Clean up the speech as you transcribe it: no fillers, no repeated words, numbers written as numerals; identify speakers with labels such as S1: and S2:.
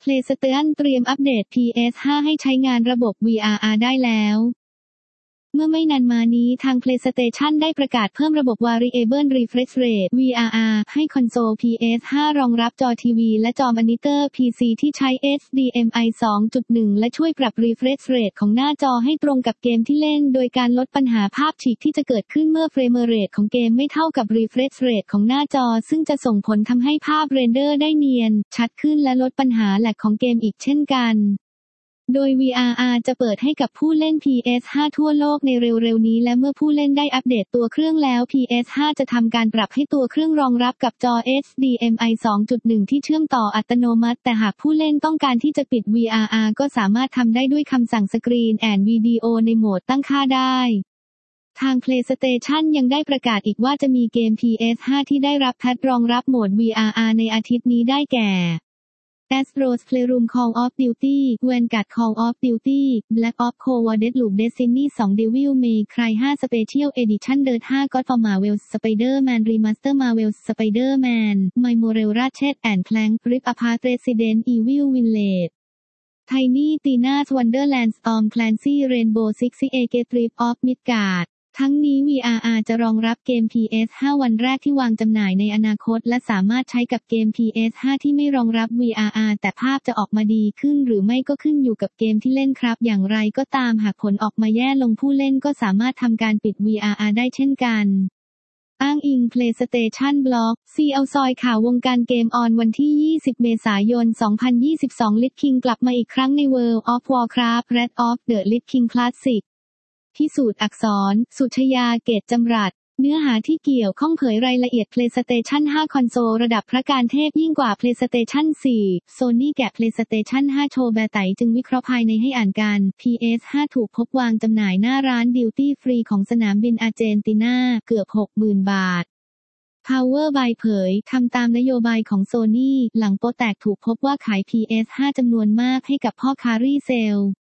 S1: PlayStation เตรียมอัปเดต PS5 ให้ใช้งานระบบ VRR ได้แล้วเมื่อไม่นานมานี้ทาง PlayStation ได้ประกาศเพิ่มระบบ Variable Refresh Rate VRR ให้คอนโซล PS5 รองรับจอทีวีและจอมอนิเตอร์ PC ที่ใช้ HDMI 2.1 และช่วยปรับ Refresh Rate ของหน้าจอให้ตรงกับเกมที่เล่นโดยการลดปัญหาภาพฉีกที่จะเกิดขึ้นเมื่อ Frame Rate ของเกมไม่เท่ากับ Refresh Rate ของหน้าจอซึ่งจะส่งผลทำให้ภาพเรนเดอร์ได้เนียนชัดขึ้นและลดปัญหาแลกของเกมอีกเช่นกันโดย VRR จะเปิดให้กับผู้เล่น PS5 ทั่วโลกในเร็วๆนี้และเมื่อผู้เล่นได้อัปเดตตัวเครื่องแล้ว PS5 จะทำการปรับให้ตัวเครื่องรองรับกับจอ HDMI 2.1 ที่เชื่อมต่ออัตโนมัติแต่หากผู้เล่นต้องการที่จะปิด VRR ก็สามารถทำได้ด้วยคำสั่งสกรีนแอนด์วิดีโอในโหมดตั้งค่าได้ทาง PlayStation ยังได้ประกาศอีกว่าจะมีเกม PS5 ที่ได้รับแพทรองรับโหมด VRR ในอาทิตย์นี้ได้แก่Astro's Playroom Call of Duty Vanguard Call of Duty Black Ops Cold War Deathloop Destiny 2 Devil May Cry 5 Special Edition Dirt 5 God of Marvel's Spider-Man Remaster Marvel's Spider-Man Miles Morales Ratchet & Clank Rift Apart Resident Evil Village Tiny Tina's Wonderlands Tom Clancy Rainbow Six Siege Thief of Midgardทั้งนี้ VRR จะรองรับเกม PS5 วันแรกที่วางจำหน่ายในอนาคตและสามารถใช้กับเกม PS5 ที่ไม่รองรับ VRR แต่ภาพจะออกมาดีขึ้นหรือไม่ก็ขึ้นอยู่กับเกมที่เล่นครับอย่างไรก็ตามหากผลออกมาแย่ลงผู้เล่นก็สามารถทำการปิด VRR ได้เช่นกันอ้างอิง PlayStation Blog ซีเอาซอยข่าววงการเกมออนวันที่ 20 เมษายน 2022 Lich King กลับมาอีกครั้งใน World of Warcraft Wrath of the Lich King Classicพิสูจน์อักษร สุชยา เกตจำรัดเนื้อหาที่เกี่ยวข้องเผยรายละเอียด PlayStation 5 คอนโซลระดับพระการเทพยิ่งกว่า PlayStation 4 Sony แกะ PlayStation 5 โชว์แบร์ไตจึงวิเคราะห์ภายในให้อ่านกัน PS5 ถูกพบวางจำหน่ายหน้าร้านดิวตี้ฟรีของสนามบินอาร์เจนตินาเกือบ 60,000 บาท Power by เผยทำตามนโยบายของ Sony หลังโปรแตกถูกพบว่าขาย PS5 จำนวนมากให้กับพ่อค้ารีเซล